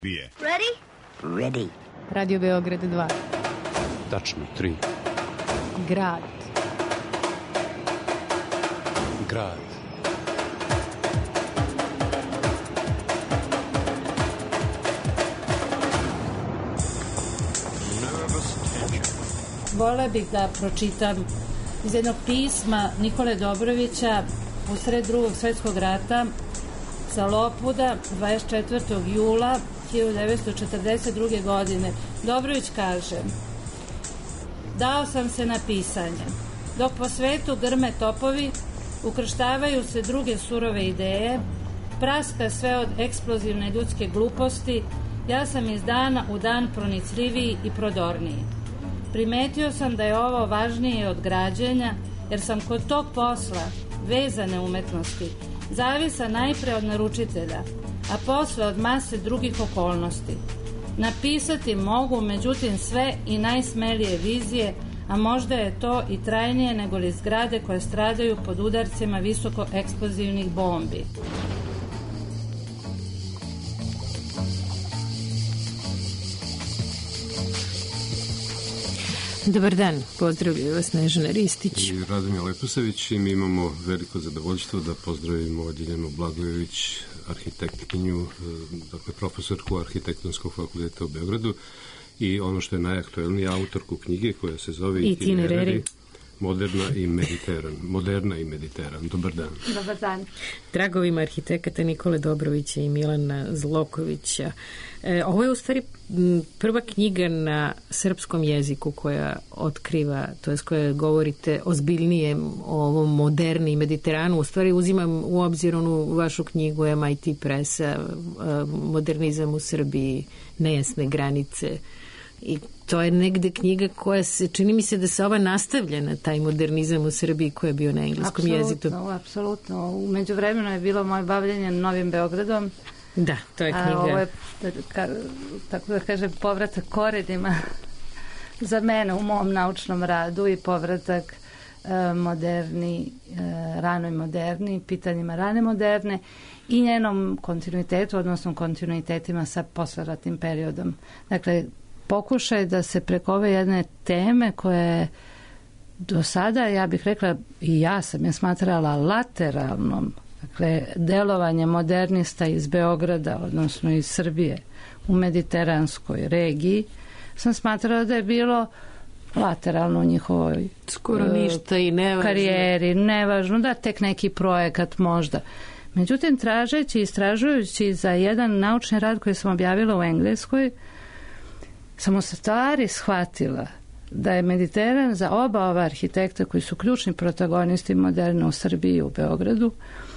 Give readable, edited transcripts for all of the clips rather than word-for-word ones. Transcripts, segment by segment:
Ready? Ready. Radio Beograd 2. Tačno 3. Grad. Grad. Volela bih da pročitam iz jednog pisma Nikole Dobrovića usred Drugog svetskog rata sa Lopuda 24. jula 1942. godine. Dobrović kaže: dao sam se na pisanje. Dok po svetu grme topovi, ukrštavaju se druge surove ideje, praska sve od eksplozivne ljudske gluposti, ja sam iz dana u dan pronicljiviji i prodorniji. Primetio sam da je ovo važnije od građenja, jer sam kod tog posla, vezane umetnosti, zavisan najpre od naručitelja, a posle od mase drugih okolnosti. Napisati mogu, međutim, sve i najsmelije vizije, a možda je to i trajnije nego li zgrade koje stradaju pod udarcima visoko eksplozivnih bombi. Dobar dan, pozdravljaju vas Snežana Ristić i Radomir Leposavić, i mi imamo veliko zadovoljstvo da pozdravimo Ljiljanu Blagojević, arhitektkinju, dakle profesorku Arhitektonskog fakulteta u Beogradu, i ono što je najaktuelnije, autorku knjige koja se zove Itinerari Moderna i Mediteran. Dobar dan. Dobar dan. Tragovima arhitekata Nikole Dobrovića i Milana Zlokovića. Ovo je u stvari prva knjiga na srpskom jeziku koja otkriva, to je koja govorite ozbiljnije o ovom moderni Mediteranu. U stvari uzimam u obzir onu vašu knjigu MIT Pressa, Modernizam u Srbiji, nejasne granice. I to je negde knjiga koja se, čini mi se da se ova nastavlja na taj modernizam u Srbiji koji je bio na engleskom jeziku. Apsolutno. U međuvremenu je bilo moje bavljenje Novim Beogradom. Da, to je knjiga. A ovo je, tako da kažem, povratak korenima za mene u mom naučnom radu i povratak ranoj moderni, pitanjima rane moderne i njenom kontinuitetu, odnosno kontinuitetima sa posleratnim periodom. Dakle, pokušaj da se preko ove jedne teme koja je do sada, ja bih rekla, i ja sam je smatrala lateralnom, dakle, delovanje modernista iz Beograda, odnosno iz Srbije u mediteranskoj regiji, sam smatrala da je bilo lateralno u njihovoj skoro ništa i nevažno. Karijeri, nevažno, da tek neki projekat možda. Međutim, tražeći i istražujući za jedan naučni rad koji sam objavila u Engleskoj, sam u stvari shvatila da je Mediteran za oba ova arhitekta koji su ključni protagonisti moderne u Srbiji i u Beogradu,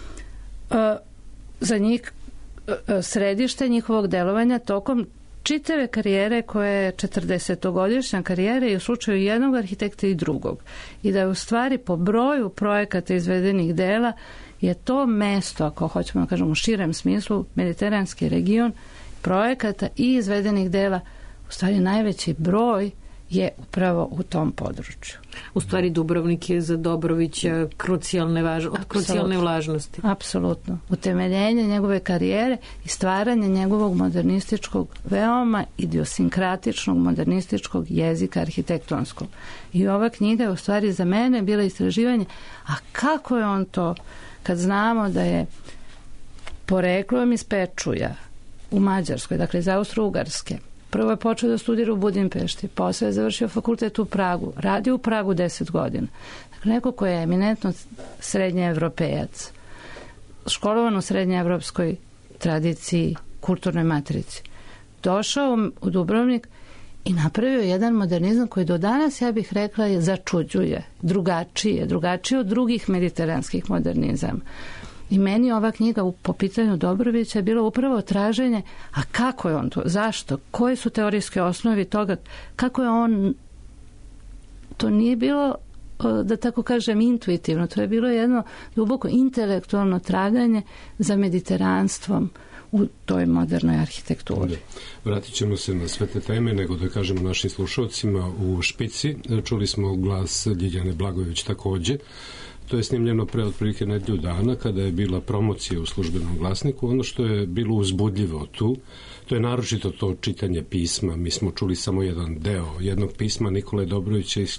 za njih središte njihovog delovanja tokom čitave karijere koja je 40-godišnja karijera i u slučaju jednog arhitekta i drugog. I da je u stvari po broju projekata izvedenih dela je to mesto, ako hoćemo da kažemo u širem smislu, mediteranski region projekata i izvedenih dela, u stvari najveći broj je upravo u tom području. U stvari Dubrovnik je za Dobrovića krucijalne važnosti. Apsolutno. Utemeljenje njegove karijere i stvaranje njegovog modernističkog, veoma idiosinkratičnog modernističkog jezika arhitektonskog. I ova knjiga je u stvari za mene bila istraživanje, a kako je on to, kad znamo da je poreklom iz Pečuja u Mađarskoj, dakle iz Austro-Ugarske. Prvo je počeo da studira u Budimpešti, posle je završio fakultet u Pragu, radio u Pragu 10 godina. Dakle, neko ko je eminentno srednjeevropejac, školovan u srednjeevropskoj tradiciji, kulturnoj matrici, došao u Dubrovnik i napravio jedan modernizam koji do danas, ja bih rekla, je začuđuje, drugačije od drugih mediteranskih modernizama. I meni ova knjiga po pitanju Dobrovića je bilo upravo traženje, a kako je on to, zašto, koje su teorijske osnovi toga, kako je on, to nije bilo, da tako kažem, intuitivno, to je bilo jedno duboko intelektualno traganje za mediteranstvom u toj modernoj arhitekturi. Vratit ćemo se na sve te teme, nego da kažemo našim slušalcima u špici. Čuli smo glas Ljiljane Blagojević takođe. To je snimljeno pre otprilike nedelju dana kada je bila promocija u Službenom glasniku. Ono što je bilo uzbudljivo tu, to je naročito to čitanje pisma. Mi smo čuli samo jedan deo jednog pisma Nikole Dobrovića iz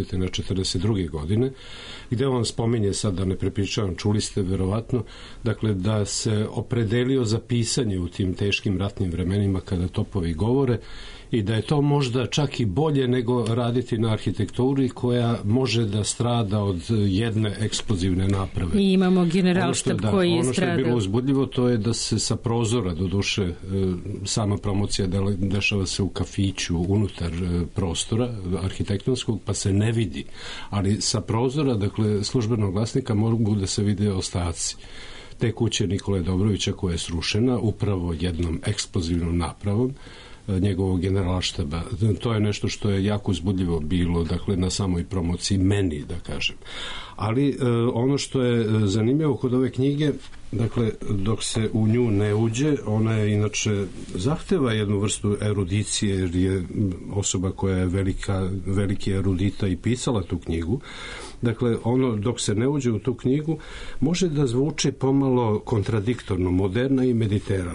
1942. godine, gde on spominje, sad da ne prepričavam, čuli ste verovatno, dakle da se opredelio za pisanje u tim teškim ratnim vremenima kada topovi govore i da je to možda čak i bolje nego raditi na arhitekturi koja može da strada od jedne eksplozivne naprave. I imamo generalštab koji je stradao. Ono što je bilo uzbudljivo to je da se sa prozora, do duše sama promocija dešava se u kafiću unutar prostora arhitektonskog, pa se ne vidi. Ali sa prozora, dakle, Službenog glasnika mogu da se vide ostaci te kuće Nikole Dobrovića koja je srušena upravo jednom eksplozivnom napravom njegovog generalštaba. To je nešto što je jako uzbudljivo bilo, dakle, na samoj promociji meni, da kažem. Ali ono što je zanimljivo kod ove knjige, dakle, dok se u nju ne uđe, ona je inače zahteva jednu vrstu erudicije, jer je osoba koja je veliki erudita i pisala tu knjigu. Dakle, ono, dok se ne uđe u tu knjigu, može da zvuči pomalo kontradiktorno, moderna i mediteran.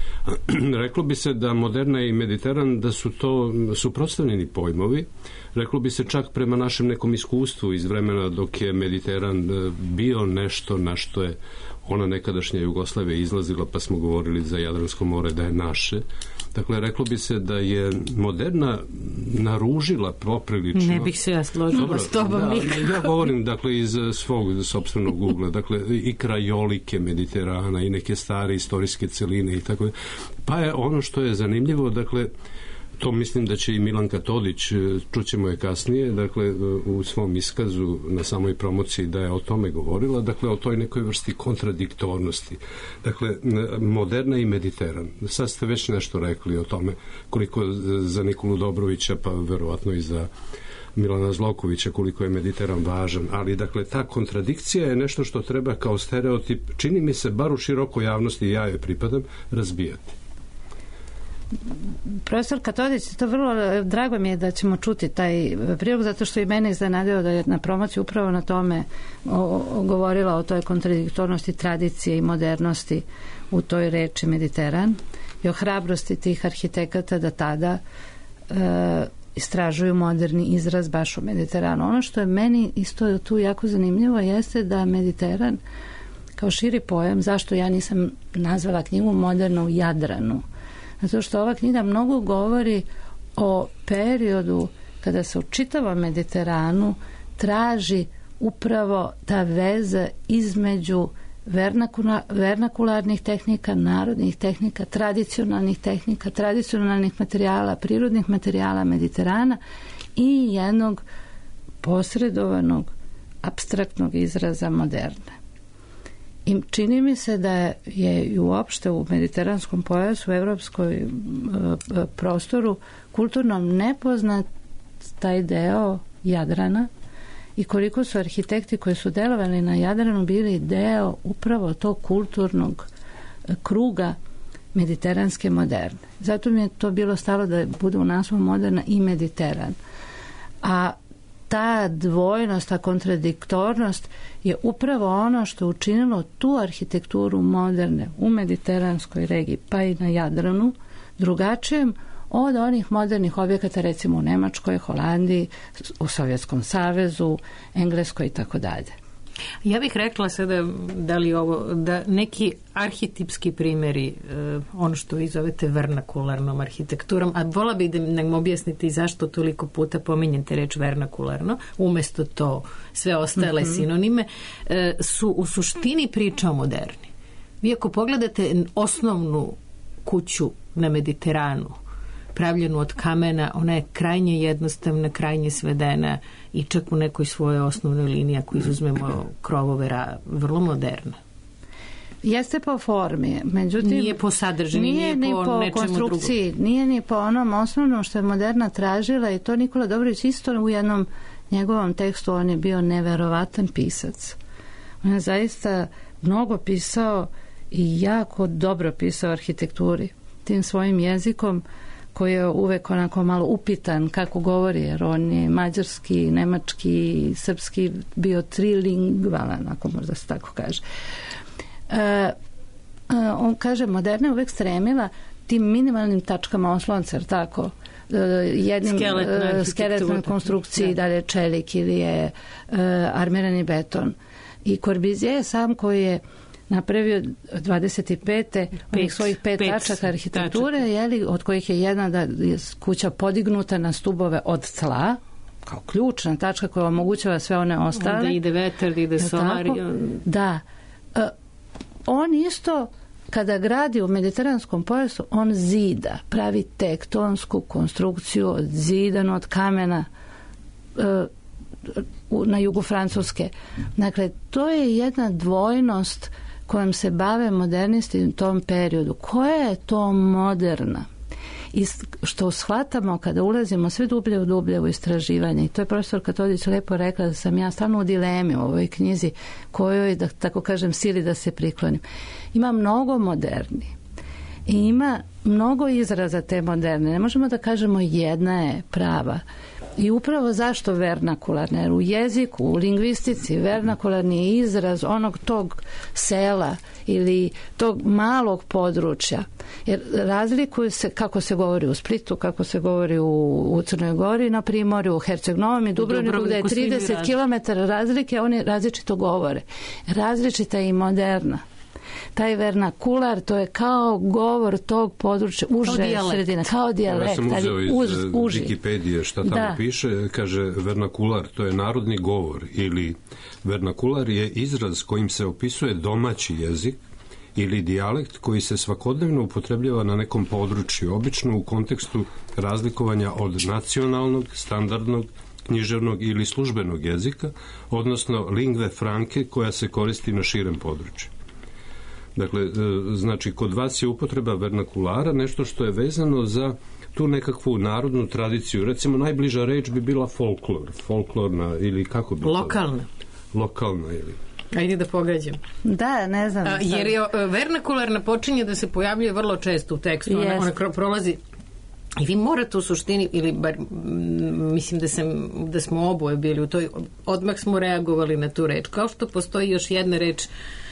Reklo bi se da moderna i mediteran da su to suprotstavljeni pojmovi. Reklo bi se čak prema našem nekom iskustvu iz vremena dok je Mediteran bio nešto na što je ona nekadašnja Jugoslavija izlazila, pa smo govorili za Jadransko more da je naše. Dakle, reklo bi se da je moderna naružila poprilično. Ne bih se ja složila s tobom nikako. Ja govorim, dakle, iz svog sopstvenog ugla. Dakle, i krajolike Mediterana i neke stare istorijske celine i tako. Pa je ono što je zanimljivo, dakle, to mislim da će i Milanka Todić, čućemo je kasnije, dakle, u svom iskazu na samoj promociji da je o tome govorila, dakle, o toj nekoj vrsti kontradiktornosti. Dakle, moderna i mediteran. Sad ste već nešto rekli o tome, koliko za Nikolu Dobrovića, pa verovatno i za Milana Zlokovića, koliko je Mediteran važan, ali dakle ta kontradikcija je nešto što treba kao stereotip, čini mi se, bar u širokoj javnosti, ja joj pripadam, razbijati. Profesor Katodić, to vrlo drago mi je da ćemo čuti taj prilog, zato što i mene iznenadio da je na promociji upravo na tome govorila o toj kontradiktornosti tradicije i modernosti u toj reči Mediteran i o hrabrosti tih arhitekata da tada istražuju moderni izraz baš u Mediteranu. Ono što je meni isto tu jako zanimljivo jeste da Mediteran kao širi pojam, zašto ja nisam nazvala knjigu Moderno u Jadranu, zato što ova knjiga mnogo govori o periodu kada se u čitavom Mediteranu traži upravo ta veza između vernakularnih tehnika, narodnih tehnika, tradicionalnih materijala, prirodnih materijala Mediterana i jednog posredovanog apstraktnog izraza moderne. I čini mi se da je i uopšte u mediteranskom pojasu, u evropskoj prostoru kulturnom nepoznat taj deo Jadrana i koliko su arhitekti koji su delovali na Jadranu bili deo upravo tog kulturnog kruga mediteranske moderne. Zato mi je to bilo stalo da bude u naslovu moderna i Mediteran. A ta dvojnost, ta kontradiktornost je upravo ono što je učinilo tu arhitekturu moderne u mediteranskoj regiji, pa i na Jadranu, drugačijem od onih modernih objekata, recimo u Nemačkoj, Holandiji, u Sovjetskom savezu, Engleskoj i tako dalje. Ja bih rekla sada da neki arhetipski primjeri, ono što vi zovete vernakularnom arhitekturom, a vola bih da nam objasnite zašto toliko puta pominjete reč vernakularno, umjesto to sve ostale sinonime, su u suštini priča o moderni. Vi ako pogledate osnovnu kuću na Mediteranu, pravljenu od kamena, ona je krajnje jednostavna, krajnje svedena i čak u nekoj svojoj osnovnoj liniji, ako izuzmemo krovove, vrlo moderna. Jeste po formi, međutim nije po sadržini, nije ni po konstrukciji, nije ni po onom osnovnom što je moderna tražila, i to Nikola Dobrović isto u jednom njegovom tekstu, on je bio neverovatan pisac. On je zaista mnogo pisao i jako dobro pisao o arhitekturi tim svojim jezikom koji je uvek onako malo upitan kako govori, jer on je mađarski, nemački, srpski bio trilingvalan, ako možda se tako kaže. On kaže, moderna je uvek stremila tim minimalnim tačkama oslonca, jer tako, jednim skeletnoj konstrukciji, da li je čelik ili je armirani beton. I Corbusier je sam koji je napravio 25. onih svojih 5 tačaka arhitekture, jeli, od kojih je jedna da je kuća podignuta na stubove od tla, kao ključna tačka koja omogućava sve one ostale. Da ide vetar, da ide solar. Da. On isto, kada gradi u mediteranskom pojasu, on zida, pravi tektonsku konstrukciju zidanu od kamena na jugu Francuske. Dakle, to je jedna dvojnost kojom se bave modernisti u tom periodu. Koja je to moderna? I što shvatamo kada ulazimo sve dublje u istraživanje, i to je profesor Katodić lepo rekla, da sam ja stalno u dilemi u ovoj knjizi kojoj, da tako kažem, sili da se priklonim. Ima mnogo moderni i ima mnogo izraza te moderne. Ne možemo da kažemo jedna je prava. I upravo zašto vernakularna? Jer u jeziku, u lingvistici, vernakularni je izraz onog tog sela ili tog malog područja. Jer razlikuje se kako se govori u Splitu, kako se govori u Crnoj Gori, na Primorju, u Herceg-Novom i Dubrovniku, gde je 30 km razlike, oni različito govore. Različita je i moderna. Taj vernakular, to je kao govor tog područja, uže sredine, kao dijalekt. Ja sam uzeo iz Wikipedije šta tamo piše, kaže vernakular, to je narodni govor, ili vernakular je izraz kojim se opisuje domaći jezik ili dijalekt koji se svakodnevno upotrebljava na nekom području, obično u kontekstu razlikovanja od nacionalnog, standardnog, književnog ili službenog jezika, odnosno lingve franke koja se koristi na širem području. Dakle, znači, kod vas je upotreba vernakulara nešto što je vezano za tu nekakvu narodnu tradiciju. Recimo, najbliža reč bi bila folklor. Folklorna ili kako bi to? Lokalna ili... Ajde da pogađam. Da, ne znam. Jer je vernakularna počinje da se pojavljuje vrlo često u tekstu. Ona prolazi... I vi morate u suštini, ili bar mislim da smo oboje bili u toj, odmah smo reagovali na tu reč. Kao što postoji još jedna reč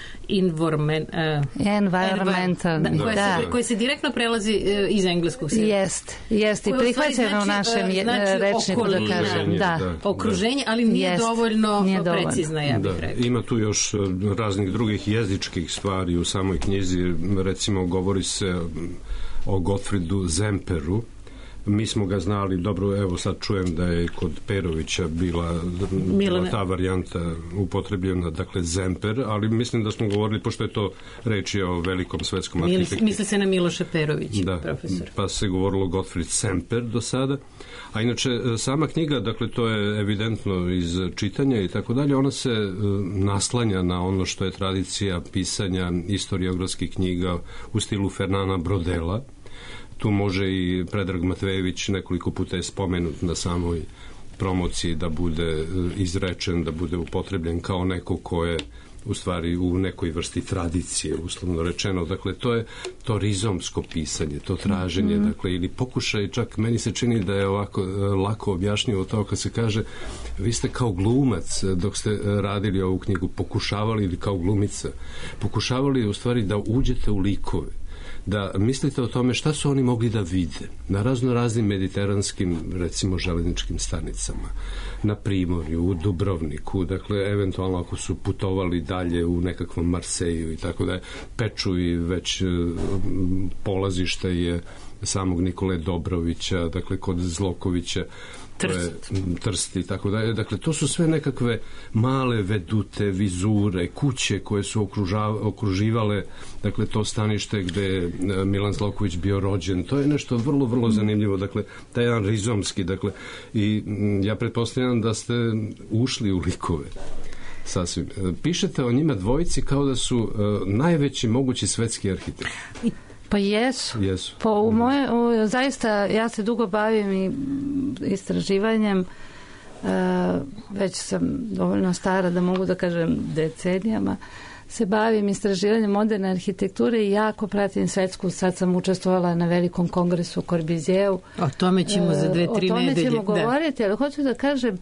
environmental, koja se direktno prelazi iz engleskog sjeda. Jest, i prihvaćeno u našem rečniku, da kažem. Okruženje, ali nije dovoljno precizna, ja bih rekla. Ima tu još raznih drugih jezičkih stvari u samoj knjizi. Recimo, govori se o Gottfriedu Semperu. Mi smo ga znali, dobro, evo sad čujem da je kod Perovića bila ta varijanta upotrebljena, dakle Semper, ali mislim da smo govorili, pošto je to reč je o velikom svetskom arhitektu. Misli se na Miloša Perovića, profesor. Pa se govorilo Gottfried Semper do sada. A inače, sama knjiga, dakle, to je evidentno iz čitanja i tako dalje, ona se naslanja na ono što je tradicija pisanja historiografskih knjiga u stilu Fernana Brodela. Tu može i Predrag Matvejević, nekoliko puta je spomenut na samoj promociji, da bude izrečen, da bude upotrebljen kao neko ko je u stvari u nekoj vrsti tradicije, uslovno rečeno. Dakle, to je to rizomsko pisanje, to traženje, dakle, ili pokušaj, čak meni se čini da je ovako lako objašnjivo to kad se kaže, vi ste kao glumac, dok ste radili ovu knjigu, pokušavali, ili kao glumica, pokušavali u stvari da uđete u likove, da mislite o tome šta su oni mogli da vide na raznim mediteranskim, recimo, železničkim stanicama, na Primorju, u Dubrovniku, dakle, eventualno ako su putovali dalje u nekakvom Marseju i tako da peču i već polazište je samog Nikole Dobrovića, dakle, kod Zlokovića, Trst i tako dalje. Dakle, to su sve nekakve male vedute, vizure, kuće koje su okruživale, dakle, to stanište gde je Milan Zloković bio rođen. To je nešto vrlo, vrlo zanimljivo. Dakle, taj jedan rizomski, dakle, i ja pretpostavljam da ste ušli u likove. Sasvim. Pišete o njima dvojici kao da su najveći mogući svetski arhitekti. Pa jesu. Zaista, ja se dugo bavim i istraživanjem, već sam dovoljno stara da mogu da kažem decenijama, se bavim istraživanjem moderne arhitekture i jako pratim svetsku. Sad sam učestvovala na velikom kongresu u Korbizijeu. O tome ćemo za 2-3 nedelje. O tome ćemo govoriti, ali hoću da kažem,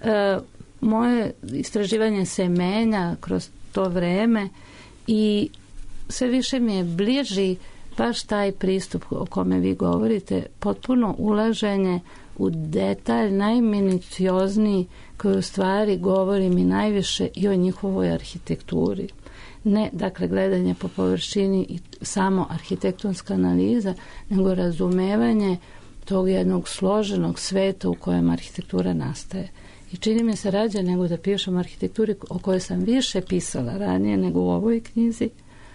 moje istraživanje se menja kroz to vreme i sve više mi je bliži baš taj pristup o kome vi govorite, potpuno ulaženje u detalj, najminiciozniji, koji u stvari govori mi najviše i o njihovoj arhitekturi. Ne, dakle, gledanje po površini i samo arhitektonska analiza, nego razumevanje tog jednog složenog sveta u kojem arhitektura nastaje. I čini mi se rađe nego da pišem o arhitekturi o kojoj sam više pisala ranije nego u ovoj knjizi.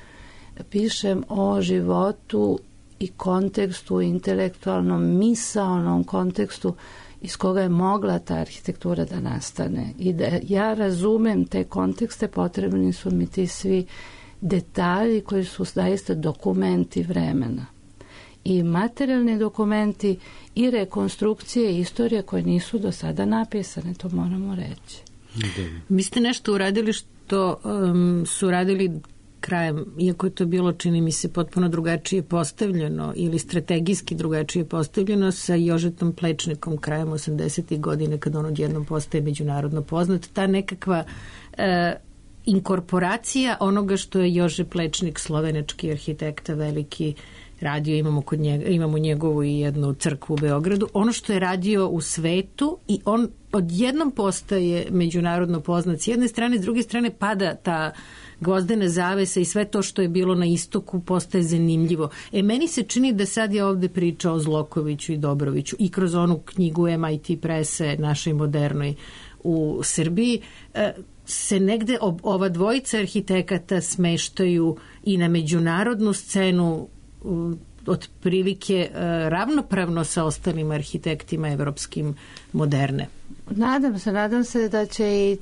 Pišem o životu i kontekstu, intelektualnom, misaonom kontekstu iz koga je mogla ta arhitektura da nastane. I da ja razumem te kontekste, potrebni su mi ti svi detalji koji su zaista dokumenti vremena. I materijalni dokumenti i rekonstrukcije istorije koje nisu do sada napisane, to moramo reći. Vi ste nešto uradili što su radili krajem, iako je to bilo, čini mi se, potpuno drugačije postavljeno ili strategijski drugačije postavljeno sa Jožetom Plečnikom krajem 80. godine, kad on odjednom postaje međunarodno poznat. Ta nekakva inkorporacija onoga što je Jože Plečnik, slovenački arhitekta, veliki radio, imamo njegovu i jednu crkvu u Beogradu, ono što je radio u svetu i on odjednom postaje međunarodno poznat s jedne strane, s druge strane pada ta gvozdena zavesa i sve to što je bilo na istoku postaje zanimljivo. Meni se čini da sad je ovde priča o Zlokoviću i Dobroviću i kroz onu knjigu MIT prese našoj modernoj u Srbiji se negde ova dvojica arhitekata smeštaju i na međunarodnu scenu otprilike ravnopravno sa ostalim arhitektima evropskim moderne. Nadam se da će i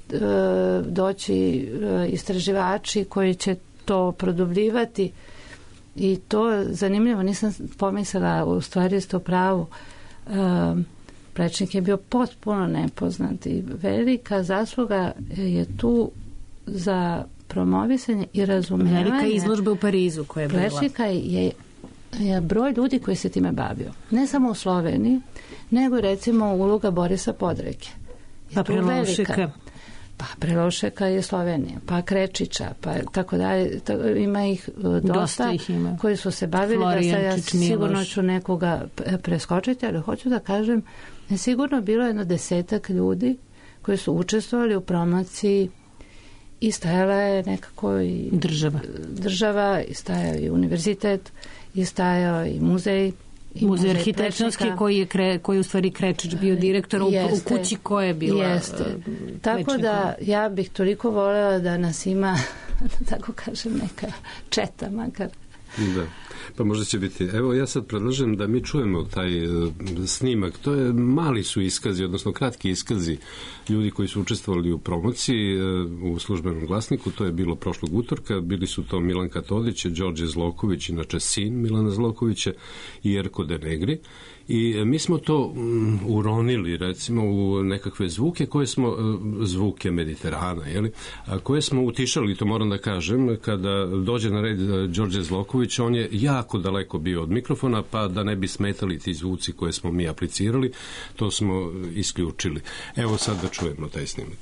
doći istraživači koji će to produbljivati i to zanimljivo, nisam pomislila, u stvari ste u pravu. Plečnik je bio potpuno nepoznat i velika zasluga je tu za promovisanje i razumevanje. Velika izložba u Parizu koja je bila. Plečnika je broj ljudi koji se time bavio. Ne samo u Sloveniji, nego recimo uloga Borisa Podreke. Pa Prelošeka. Pa Prelošeka je Slovenija, pa Krečića, pa tako dalje. Ima ih dosta ih ima. Koji su se bavili. Da ja sigurno ću nekoga preskočiti, ali hoću da kažem, sigurno bilo jedno 10 ljudi koji su učestvovali u promociji i stajala je nekako i država, i stajao i univerzitet, i stajao i muzej. Muzej arhitektonski koji je u stvari Krečić bio direktor u kući koja je bila. Tako da ja bih toliko voljela da nas ima, tako kažem, neka četa makar. Da. Pa možda će biti. Evo, ja sad predlažem da mi čujemo taj snimak. To je mali su iskazi, odnosno kratki iskazi ljudi koji su učestvovali u promociji u Službenom glasniku. To je bilo prošlog utorka. Bili su to Milanka Todić, Đorđe Zloković, inače sin Milana Zlokovića, i Jerko De Negri. I mi smo to uronili, recimo, u nekakve zvuke koje smo, zvuke Mediterana, koje smo utišali, to moram da kažem, kada dođe na red Đorđe Zloković, on je jako daleko bio od mikrofona, pa da ne bi smetali ti zvuci koje smo mi aplicirali, to smo isključili. Evo sad da čujemo taj snimak.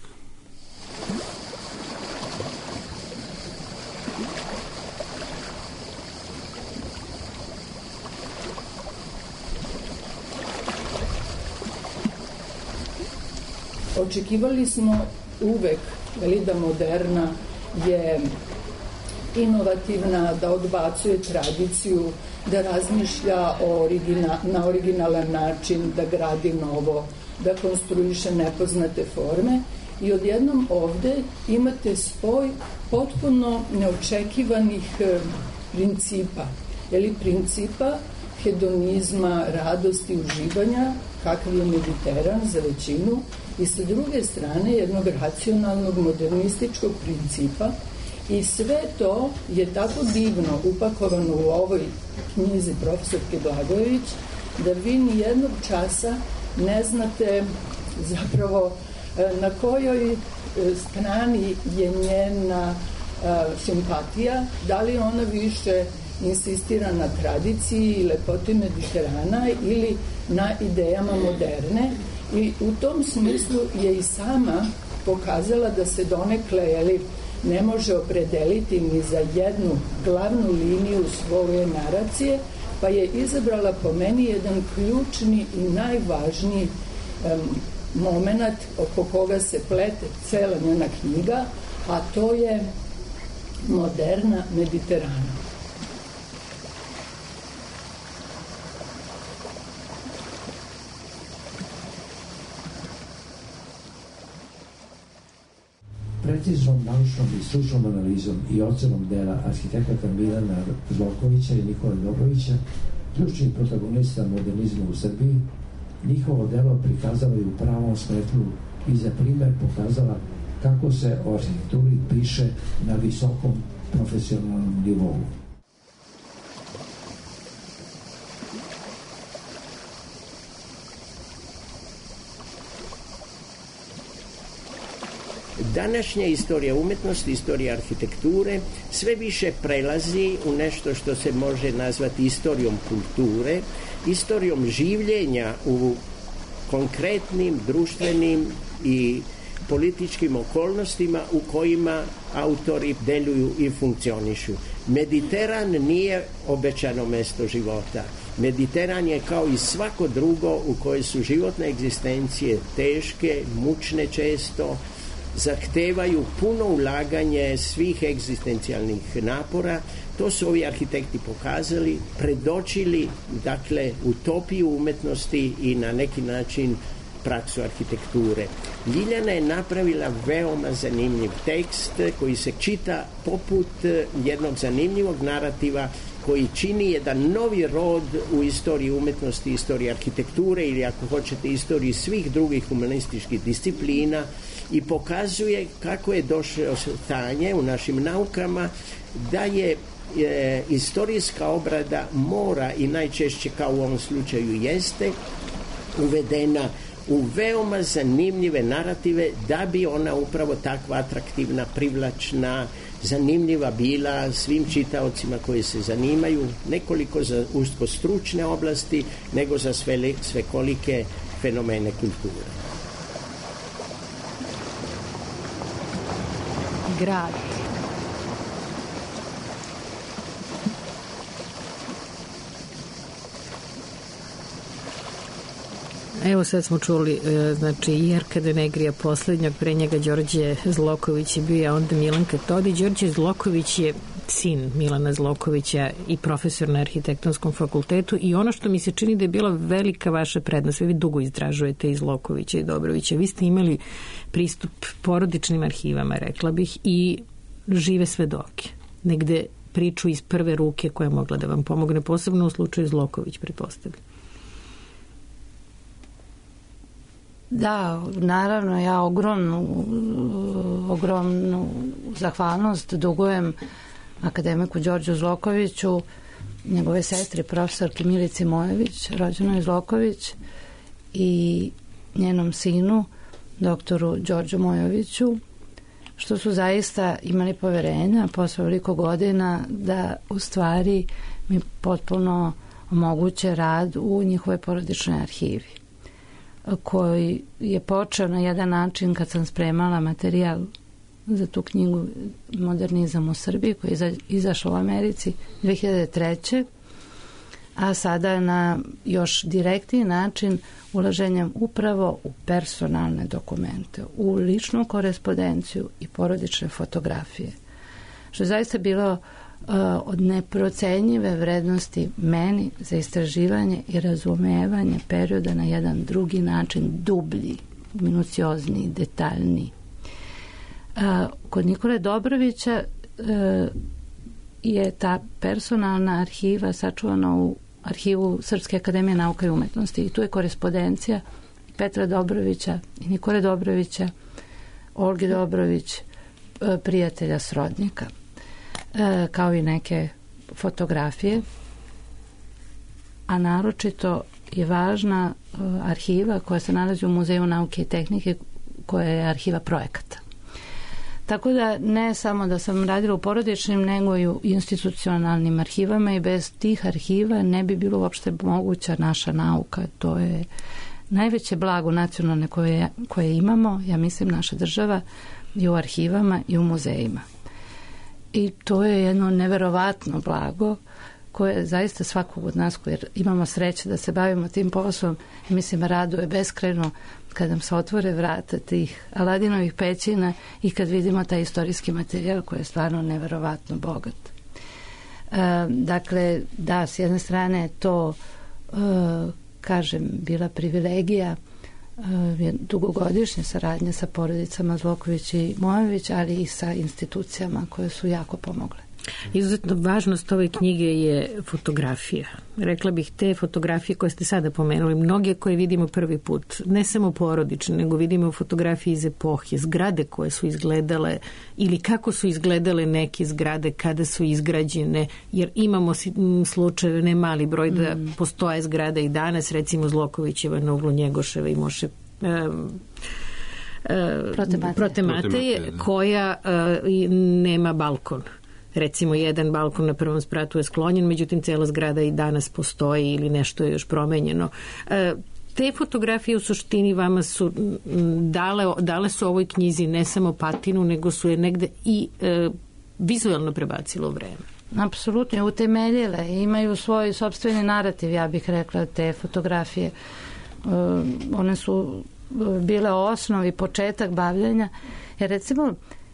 Očekivali smo uvek da moderna je inovativna, da odbacuje tradiciju, da razmišlja na originalan način, da gradi novo, da konstruiše nepoznate forme. I odjednom ovde imate spoj potpuno neočekivanih principa. Principa hedonizma, radosti, uživanja, kakav je Mediteran za većinu, i sa druge strane jednog racionalnog modernističkog principa, i sve to je tako divno upakovano u ovoj knjizi profesorke Blagojević da vi ni jednog časa ne znate zapravo na kojoj strani je njena simpatija, da li ona više insistira na tradiciji i lepoti Mediterana ili na idejama moderne, i u tom smislu je i sama pokazala da se donekle ne može opredeliti ni za jednu glavnu liniju svoje naracije, pa je izabrala po meni jedan ključni i najvažniji moment oko koga se plete cela njena knjiga, a to je moderna Mediterana. Preciznom naučnom i stručnom analizom i ocenom dela arhitekata Milana Zlokovića i Nikole Dobrovića, ključnih protagonista modernizma u Srbiji, njihovo delo prikazala je u pravom svetlu i za primer pokazala kako se o arhitekturi piše na visokom profesionalnom nivou. Današnja istorija umetnosti, istorija arhitekture sve više prelazi u nešto što se može nazvati istorijom kulture, istorijom življenja u konkretnim društvenim i političkim okolnostima u kojima autori deluju i funkcionišu. Mediteran nije obećano mesto života. Mediteran je kao i svako drugo u kojoj su životne egzistencije teške, mučne često, zahtevaju puno ulaganje svih egzistencijalnih napora. To su ovi arhitekti pokazali, predočili, dakle, utopiju umetnosti i na neki način praksu arhitekture. Ljiljana je napravila veoma zanimljiv tekst koji se čita poput jednog zanimljivog narativa koji čini jedan novi rod u istoriji umetnosti, istoriji arhitekture ili ako hoćete istoriji svih drugih humanističkih disciplina i pokazuje kako je došlo stanje u našim naukama da je istorijska obrada mora i najčešće kao u ovom slučaju jeste uvedena u veoma zanimljive narative da bi ona upravo takva atraktivna, privlačna, zanimljiva bila svim čitaocima koji se zanimaju nekoliko za usko stručne oblasti nego za svekolike fenomene kulture. Grad. Evo sad smo čuli znači i Arkada Negrija poslednjog, pre njega Đorđe Zloković je bio, a onda Milanka Todi. Đorđe Zloković je sin Milana Zlokovića i profesor na Arhitektonskom fakultetu i ono što mi se čini da je bila velika vaša prednost, vi dugo istražujete i Zlokovića i Dobrovića, vi ste imali pristup porodičnim arhivama, rekla bih, i žive svedoke. Negde priču iz prve ruke koja je mogla da vam pomogne, posebno u slučaju Zloković, pretpostavljam. Da, naravno, ja ogromnu zahvalnost dugujem akademiku Đorđu Zlokoviću, njegove sestri profesorki Milici Mojević, rođenoj Zloković, i njenom sinu, doktoru Đorđu Mojoviću, što su zaista imali poverenja posle veliko godina da u stvari mi potpuno omoguće rad u njihove porodičnoj arhivi, koji je počeo na jedan način kad sam spremala materijal za tu knjigu Modernizam u Srbiji, koja je izašla u Americi 2003. A sada na još direktniji način ulaženjem upravo u personalne dokumente, u ličnu korespondenciju i porodične fotografije, što je zaista bilo od neprocenjive vrednosti meni za istraživanje i razumevanje perioda na jedan drugi način, dublji, minuciozniji, detaljniji. Kod Nikole Dobrovića je ta personalna arhiva sačuvana u arhivu Srpske akademije nauka i umetnosti i tu je korespondencija Petra Dobrovića i Nikole Dobrovića, Olge Dobrović, prijatelja srodnika, kao i neke fotografije, a naročito je važna arhiva koja se nalazi u Muzeju nauke i tehnike, koja je arhiva projekata. Tako da ne samo da sam radila u porodičnim, nego i u institucionalnim arhivama i bez tih arhiva ne bi bilo uopšte moguća naša nauka. To je najveće blago nacionalne koje imamo, ja mislim naša država, i u arhivama i u muzejima. I to je jedno neverovatno blago koje zaista svakog od nas koji imamo sreće da se bavimo tim poslom, mislim, raduje beskrajno kad nam se otvore vrata tih Aladinovih pećina i kad vidimo taj istorijski materijal koji je stvarno neverovatno bogat. Dakle, da, s jedne strane je to, kažem, bila privilegija dugogodišnje saradnje sa porodicama Zloković i Mojović, ali i sa institucijama koje su jako pomogle. Izuzetno važnost ove knjige je fotografija. Rekla bih te fotografije koje ste sada pomenuli, mnoge koje vidimo prvi put, ne samo porodične, nego vidimo fotografije iz epohe, zgrade koje su izgledale ili kako su izgledale neke zgrade kada su izgrađene, jer imamo slučajeve, ne mali broj da postoje zgrade i danas, recimo Zlokovićeva na uglu Njegoševa i Moše Protematije, koja nema balkon. Recimo, jedan balkon na prvom spratu je sklonjen, međutim, cela zgrada i danas postoji ili nešto je još promenjeno. Te fotografije u suštini vama su dale su ovoj knjizi ne samo patinu, nego su je negde i vizualno prebacilo u vreme. Apsolutno, utemeljile. Imaju svoj sopstveni narativ, ja bih rekla, te fotografije. One su bile osnov i početak bavljenja. Jer recimo,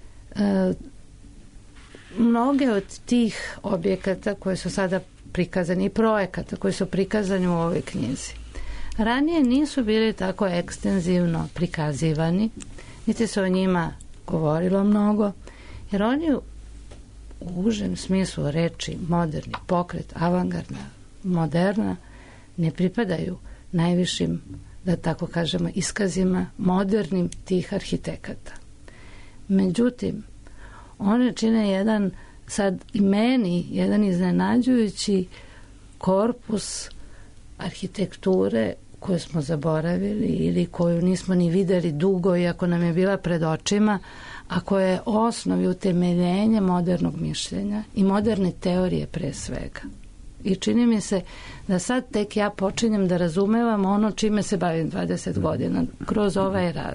mnoge od tih objekata koje su sada prikazani i projekata koji su prikazani u ovoj knjizi ranije nisu bili tako ekstenzivno prikazivani, niti se o njima govorilo mnogo, jer oni u užem smislu reči moderni pokret, avangardna, moderna, ne pripadaju najvišim, da tako kažemo, iskazima modernim tih arhitekata. Međutim, one čine jedan, sad i meni, jedan iznenađujući korpus arhitekture koju smo zaboravili ili koju nismo ni videli dugo, iako nam je bila pred očima, a koja je osnov i utemeljenje modernog mišljenja i moderne teorije pre svega. I čini mi se da sad tek ja počinjem da razumevam ono čime se bavim 20 godina kroz ovaj rad.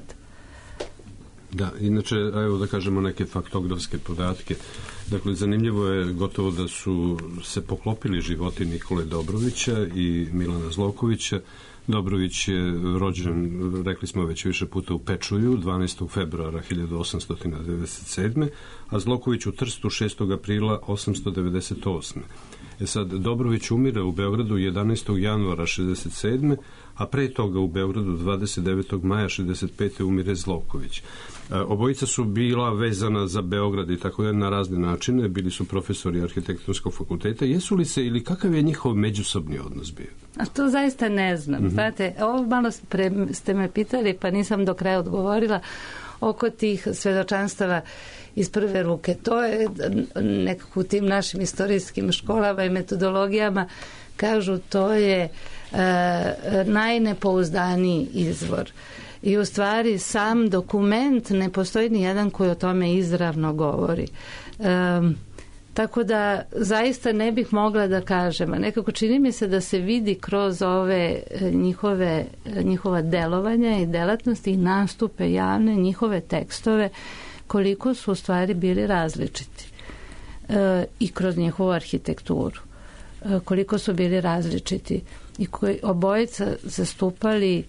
Da, inače, evo da kažemo neke faktografske podatke. Dakle, zanimljivo je gotovo da su se poklopili životi Nikole Dobrovića i Milana Zlokovića. Dobrović je rođen, rekli smo već više puta, u Pečulju 12. februara 1897. a Zloković u Trstu 6. aprila 898. Sad, Dobrović umire u Beogradu 11. januara 67. a pre toga u Beogradu 29. maja 65. umire Zloković. Obojica su bila vezana za Beograd i tako na razne načine, bili su profesori arhitektonskog fakulteta. Jesu li se ili kakav je njihov međusobni odnos bio? A to zaista ne znam. Znate, ovo malo ste me pitali, pa nisam do kraja odgovorila oko tih svedočanstava iz prve ruke. To je nekako u tim našim istorijskim školama i metodologijama kažu to je najnepouzdaniji izvor. I u stvari sam dokument ne postoji ni jedan koji o tome izravno govori. Tako da zaista ne bih mogla da kažem, a nekako čini mi se da se vidi kroz ove njihova delovanja i delatnosti i nastupe javne, njihove tekstove, koliko su u stvari bili različiti i kroz njihovu arhitekturu. Koliko su bili različiti i koji obojica zastupali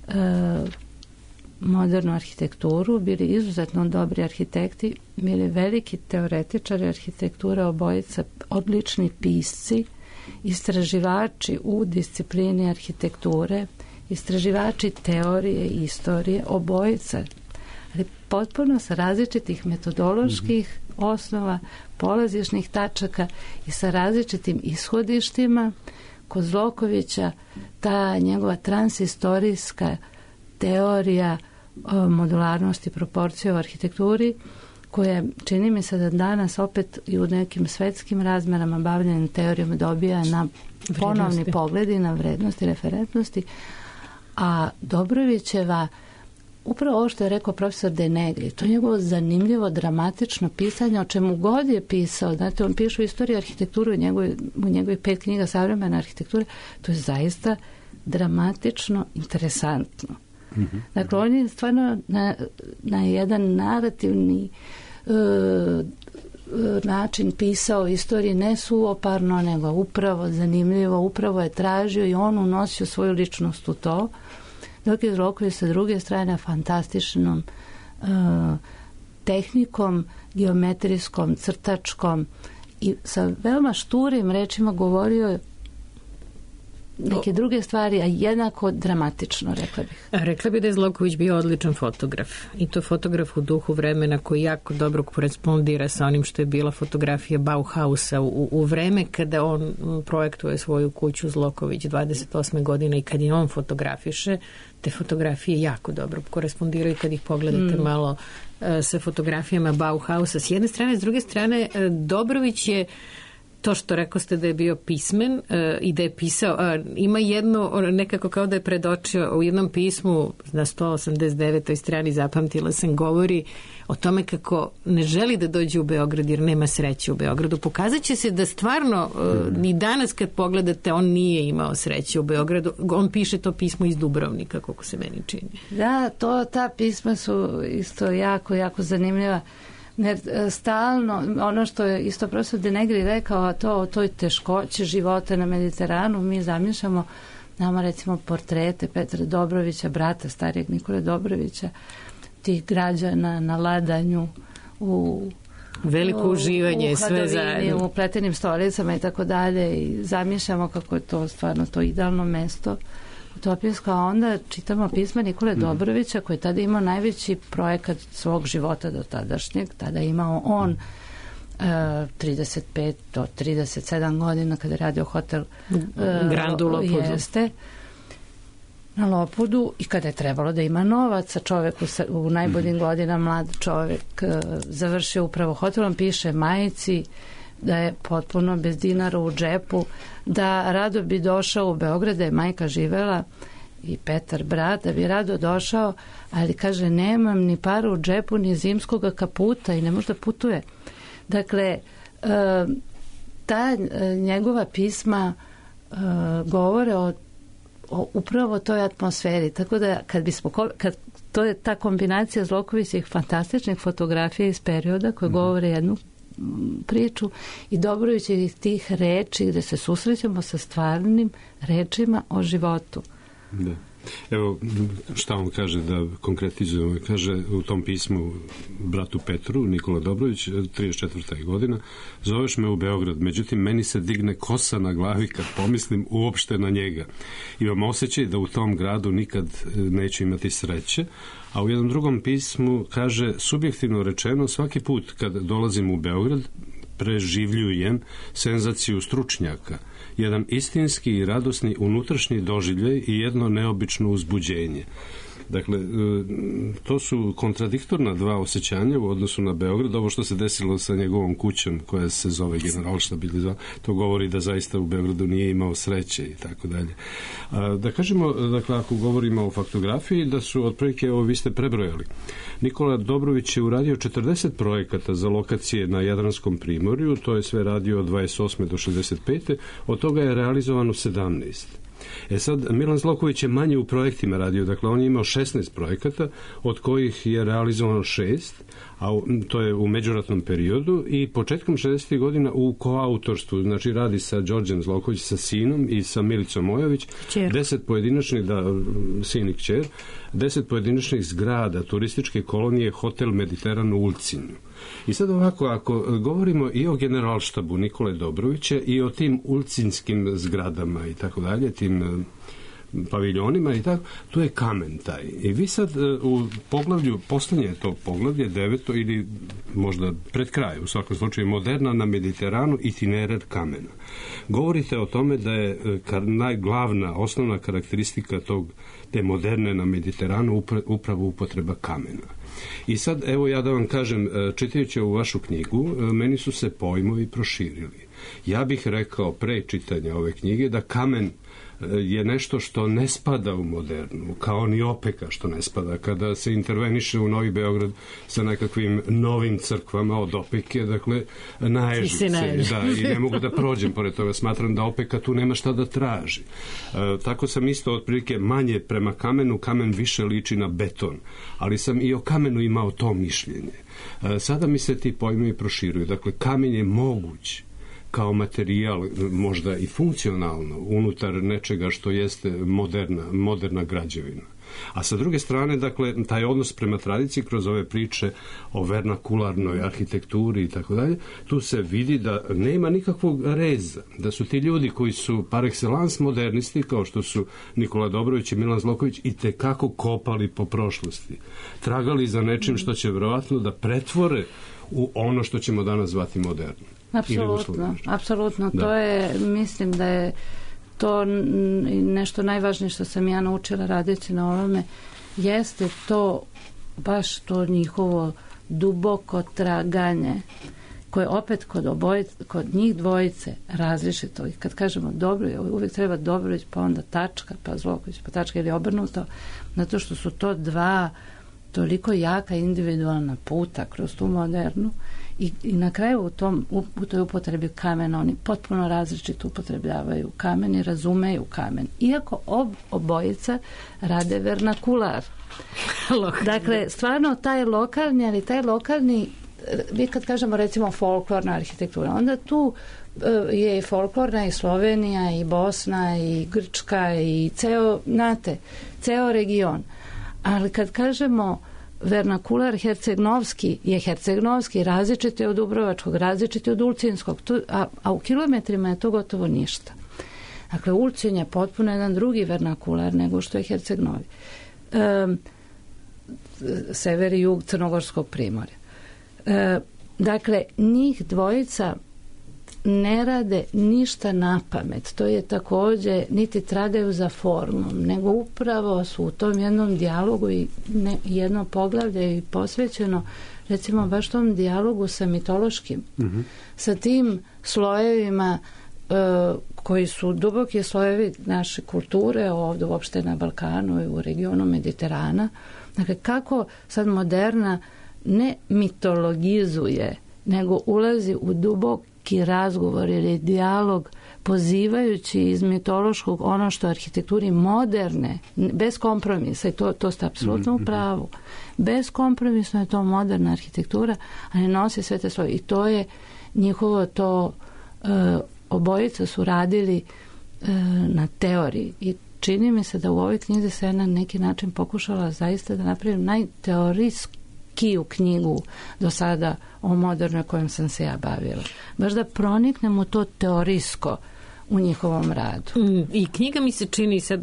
modernu arhitekturu, bili izuzetno dobri arhitekti, bili veliki teoretičari arhitekture, obojica odlični pisci, istraživači u disciplini arhitekture, istraživači teorije i istorije, obojica, ali potpuno sa različitih metodoloških osnova, polazišnih tačaka i sa različitim ishodištima. Kod Zlokovića ta njegova transistorijska teorija modularnosti proporcije u arhitekturi, koja čini mi se da danas opet i u nekim svetskim razmerama bavljenim teorijom dobija na ponovni pogled i na vrednosti, referentnosti, a Dobrovićeva upravo ovo što je rekao profesor De Negri, to je njegovo zanimljivo, dramatično pisanje, o čemu god je pisao. Znate, on piše u istoriji arhitekturu u njegovih 5 knjiga savremene arhitekture. To je zaista dramatično, interesantno. Dakle, on je stvarno na jedan narativni način pisao istoriji, ne suoparno, nego upravo zanimljivo, upravo je tražio i on unosio svoju ličnost u to, dok je Zloković sa druge strane fantastičnom tehnikom, geometrijskom, crtačkom i sa veoma šturim rečima govorio neke druge stvari, a jednako dramatično, rekla bih. Rekla bih da je Zloković bio odličan fotograf. I to fotograf u duhu vremena koji jako dobro korespondira sa onim što je bila fotografija Bauhausa u vreme kada on projektuje svoju kuću Zloković 28. godine i kad je on fotografiše, te fotografije jako dobro korespondiraju kad ih pogledate malo sa fotografijama Bauhausa s jedne strane, s druge strane Dobrović je to što rekao ste da je bio pismen i da je pisao, ima jedno nekako kao da je predočio u jednom pismu na 189. strani, zapamtila sam, govori o tome kako ne želi da dođe u Beograd jer nema sreće u Beogradu. Pokazat će se da stvarno ni danas kad pogledate on nije imao sreće u Beogradu. On piše to pismo iz Dubrovnika, kako se meni čini. Da, ta pisma su isto jako, jako zanimljiva. Jer stalno, ono što je isto profesor De Negri rekao, o toj teškoći života na Mediteranu, mi zamišljamo nama recimo portrete Petra Dobrovića, brata starijeg Nikole Dobrovića, tih građana na ladanju, u veliko uživanje, sve zajedno, u pletenim stolicama i tako dalje, i zamišljamo kako je to stvarno to idealno mesto utopijsko, a onda čitamo pisma Nikole Dobrovića koji je tada imao najveći projekat svog života do tadašnjeg. Tada je imao on 35 do 37 godina kada je radio hotel Grand u Lopudu. Jeste, na Lopudu, i kada je trebalo da ima novaca, čovek u najboljim godinama, mlad čovek, završio upravo hotelom, piše majici da je potpuno bez dinara u džepu, da rado bi došao u Beograd, da je majka živela i Petar brat, da bi rado došao, ali kaže nemam ni para u džepu, ni zimskoga kaputa i ne može da putuje. Dakle, ta njegova pisma govore o upravo toj atmosferi, tako da kad to je ta kombinacija Zlokovićih fantastičnih fotografija iz perioda koje govore jednu priču i Dobrovićevih tih reči gde se susrećemo sa stvarnim rečima o životu. Da. Evo šta on kaže, da konkretizujemo. Kaže u tom pismu bratu Petru, Nikola Dobrović, 34. godina, zoveš me u Beograd, međutim meni se digne kosa na glavi kad pomislim uopšte na njega. Imam osjećaj da u tom gradu nikad neću imati sreće, a u jednom drugom pismu kaže, subjektivno rečeno, svaki put kad dolazim u Beograd preživljujem senzaciju stručnjaka, jedan istinski i radosni unutrašnji doživljaj i jedno neobično uzbuđenje. Dakle, to su kontradiktorna dva osjećanja u odnosu na Beograd. Ovo što se desilo sa njegovom kućom koja se zove Generalštab, to govori da zaista u Beogradu nije imao sreće i tako dalje. Da kažemo, dakle, ako govorimo o faktografiji, da su otprilike, ovo vi ste prebrojali, Nikola Dobrović je uradio 40 projekata za lokacije na Jadranskom primorju, to je sve radio od 28. do 65. Od toga je realizovano 17. Sad, Milan Zloković je manje u projektima radio, dakle on je imao 16 projekata, od kojih je realizovano 6, a to je u međuratnom periodu, i početkom 60. godina u koautorstvu, znači radi sa Đorđem Zloković, sa sinom i sa Milicom Mojović, 10 pojedinačnih, sin i kćer, 10 pojedinačnih zgrada turističke kolonije Hotel Mediteran u Ulcinju. I sad ovako, ako govorimo i o Generalštabu Nikole Dobrovića i o tim ulcinskim zgradama i tako dalje, tim paviljonima i tako, to je kamen taj. I vi sad u poglavlju, poslednje to poglavlje, 9. ili možda pred kraj, u svakom slučaju, moderna na Mediteranu, itinerar kamena. Govorite o tome da je najglavna, osnovna karakteristika te moderne na Mediteranu upravo upotreba kamena. I sad, evo ja da vam kažem, čitajući ovu vašu knjigu, meni su se pojmovi proširili. Ja bih rekao pre čitanja ove knjige da kamen je nešto što ne spada u modernu, kao ni opeka što ne spada. Kada se interveniše u Novi Beograd sa nekakvim novim crkvama od opeke, dakle, naježim se. Da, i ne mogu da prođem pored toga. Smatram da opeka tu nema šta da traži. Tako sam isto otprilike manje prema kamenu, kamen više liči na beton, ali sam i o kamenu imao to mišljenje. Sada mi se ti pojmovi proširuju. Dakle, kamen je moguć kao materijal, možda i funkcionalno, unutar nečega što jeste moderna građevina. A sa druge strane, dakle, taj odnos prema tradiciji kroz ove priče o vernakularnoj arhitekturi i tako dalje, tu se vidi da nema nikakvog reza, da su ti ljudi koji su par excellence modernisti, kao što su Nikola Dobrović i Milan Zloković, i tekako kopali po prošlosti. Tragali za nečim što će verovatno da pretvore u ono što ćemo danas zvati moderno. Apsolutno. Da. To je, mislim da je to nešto najvažnije što sam ja naučila radeći na ovome, jeste to, baš to njihovo duboko traganje, koje opet kod njih dvojice različito. I kad kažemo Dobrović, uvijek treba Dobrović, pa onda tačka, pa Zloković, pa tačka, ili obrnuto, zato što su to dva toliko jaka individualna puta kroz tu modernu. I na kraju u toj upotrebi kamena oni potpuno različito upotrebljavaju kamen i razumeju kamen. Iako obojica rade vernakular. Dakle, stvarno taj lokalni, vi kad kažemo recimo folklorna arhitektura, onda tu je i folklorna i Slovenija i Bosna i Grčka i ceo region. Ali kad kažemo vernakular hercegnovski je hercegnovski, različit je od dubrovačkog, različit je od ulcinskog, a u kilometrima je to gotovo ništa. Dakle, Ulcinj je potpuno jedan drugi vernakular nego što je Herceg-Novi. Sever i jug Crnogorskog primorja. Dakle, njih dvojica ne rade ništa na pamet. To je također, niti tragaju za formom, nego upravo su u tom jednom dijalogu i jedno poglavlje je posvećeno, recimo, baš tom dijalogu sa mitološkim, sa tim slojevima koji su duboki slojevi naše kulture ovdje uopšte na Balkanu i u regionu Mediterana. Dakle, kako sad moderna ne mitologizuje, nego ulazi u duboki razgovor ili dijalog, pozivajući iz mitološkog ono što arhitekturi moderne, bez kompromisa, i to ste apsolutno u pravu, beskompromisno je to moderna arhitektura, ali nosi sve te sloje. I to je njihovo to, obojica su radili na teoriji. I čini mi se da u ovoj knjizi se na neki način pokušala zaista da napravim najteorijskiju knjigu do sada o modernoj kojom sam se ja bavila. Baš da proniknem u to teorijsko u njihovom radu. I knjiga mi se čini, sad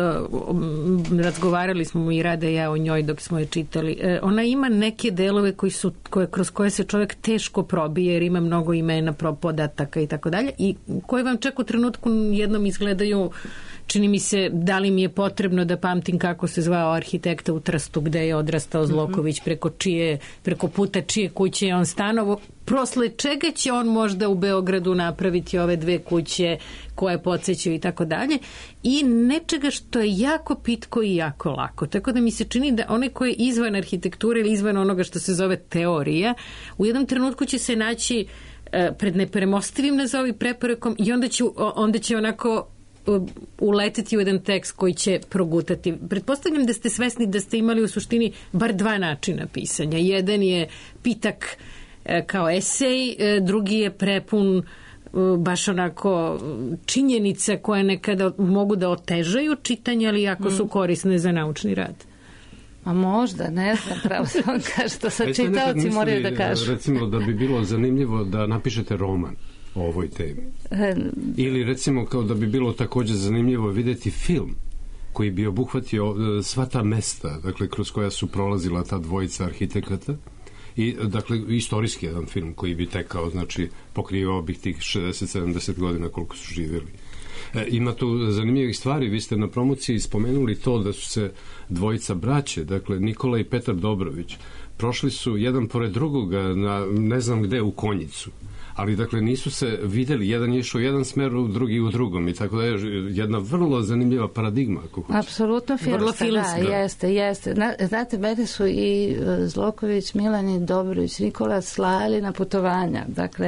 razgovarali smo i Rada i ja o njoj dok smo je čitali, ona ima neke delove kroz koje se čovjek teško probije jer ima mnogo imena, podataka i tako dalje, i koje vam čak u trenutku jednom izgledaju, čini mi se, da li mi je potrebno da pamtim kako se zvao arhitekta u Trstu gde je odrastao Zloković, preko puta čije kuće je on stanovo, prosle čega će on možda u Beogradu napraviti ove dve kuće koje podsjećaju i tako dalje, i nečega što je jako pitko i jako lako. Tako da mi se čini da onaj koji je izvan arhitekture ili izvan onoga što se zove teorija, u jednom trenutku će se naći pred nepremostivim nazovi preporukom i onda će onako uletiti u jedan tekst koji će progutati. Pretpostavljam da ste svesni da ste imali u suštini bar dva načina pisanja. Jedan je pitak kao esej, drugi je prepun baš onako činjenica koje nekada mogu da otežaju čitanje, ali jako su korisne za naučni rad. A možda, ne znam, pravo se vam kaže, to sad čitaoci moraju da kažu. Recimo da bi bilo zanimljivo da napišete roman o ovoj temi. Ili recimo kao da bi bilo također zanimljivo vidjeti film koji bi obuhvatio sva ta mesta, dakle, kroz koja su prolazila ta dvojica arhitekata, i dakle istorijski jedan film koji bi tekao, znači pokrivao bih tih 60-70 godina koliko su živjeli. Ima tu zanimljivih stvari. Vi ste na promociji spomenuli to da su se dvojica braće, dakle Nikola i Petar Dobrović, prošli su jedan pored drugoga na ne znam gde u Konjicu, ali dakle nisu se videli, jedan je išao u jedan smer, drugi u drugom i tako da je jedna vrlo zanimljiva paradigma. Apsolutno filmska, da, jeste. Znate, mene su i Zloković, Milan i Dobrović, Nikola slali na putovanja. Dakle,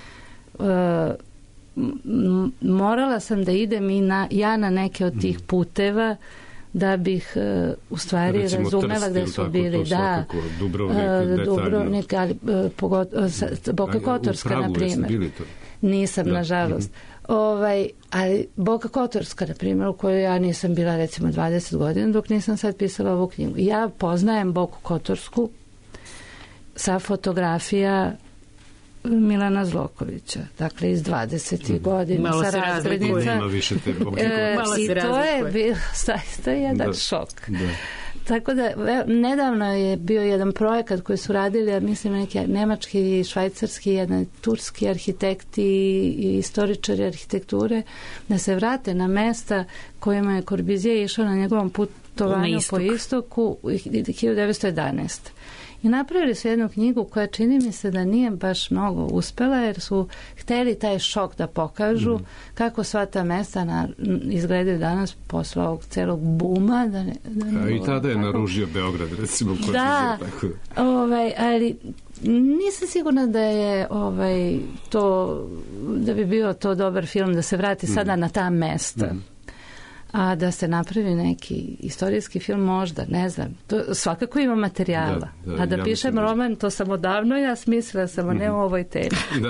morala sam da idem i ja na neke od tih puteva da bih u stvari razumela gde su bili. Da, Dubrovnik, ali Boka Kotorska, na primjer. Nisam, nažalost. Ali Boka Kotorska, na primjer, u kojoj ja nisam bila recimo 20 godina dok nisam sad pisala ovu knjigu. Ja poznajem Boku Kotorsku sa fotografija Milana Zlokovića, dakle iz 20. godina sa razglednica. I to je bio zaista jedan šok. Tako da, nedavno je bio jedan projekat koji su radili, ja mislim, neki nemački, švajcarski, jedan turski arhitekti i istoričari arhitekture, da se vrate na mesta kojima je Corbusier išao na njegovom putovanju po istoku 1911. I napravili su jednu knjigu koja čini mi se da nije baš mnogo uspela, jer su hteli taj šok da pokažu kako sva ta mesta izgledaju danas posle ovog celog buma. I tada je naružio Beograd, recimo. Da, ali nisam sigurna da je da bi bio to dobar film da se vrati sada na ta mesta. A da se napravi neki istorijski film, možda, ne znam. To svakako ima materijala. A da pišem roman, to sam odavno ja smislila, samo ne u ovoj temi.